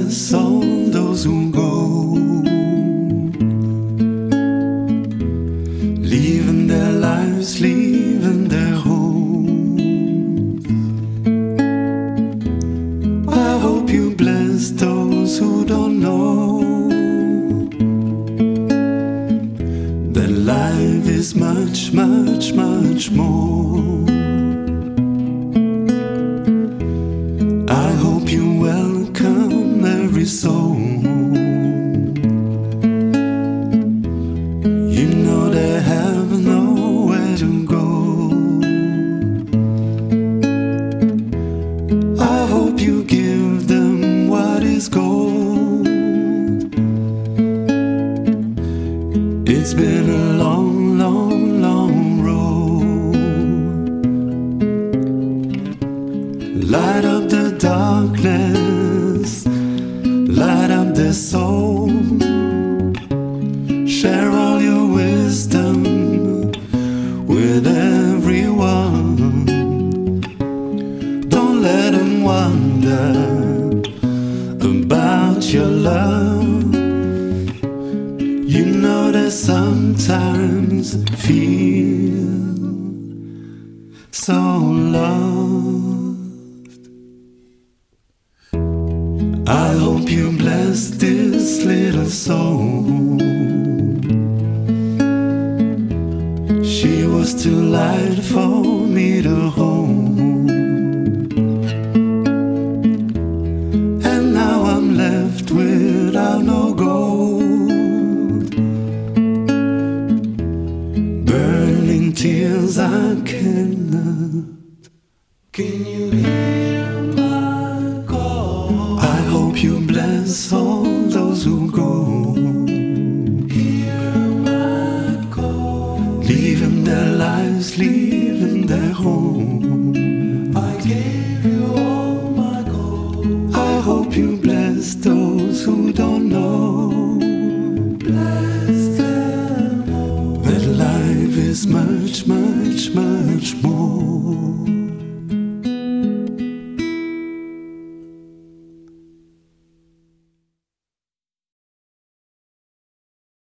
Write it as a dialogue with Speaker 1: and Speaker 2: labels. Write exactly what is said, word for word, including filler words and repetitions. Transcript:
Speaker 1: bless all those who go, leaving their lives, leaving their homes. I hope you bless those who don't know that life is much, much, much more. I hope you welcome every soul. You know they have nowhere to go. I hope you give them what is gold. It's been a long, long, long road. Light up the darkness, light up their soul. Share all your wisdom with everyone. Don't let them wonder about your love. You know they sometimes feel so loved. I hope you bless this little soul. She was too light for me to hold, and now I'm left without no gold. Burning tears I cannot. Can you hear my call? I hope you bless all those who go. Hear my call. Leaving their lives, leaving their home. I gave you all my gold. I hope you bless those who don't know. Bless them all. That life is much, much, much more.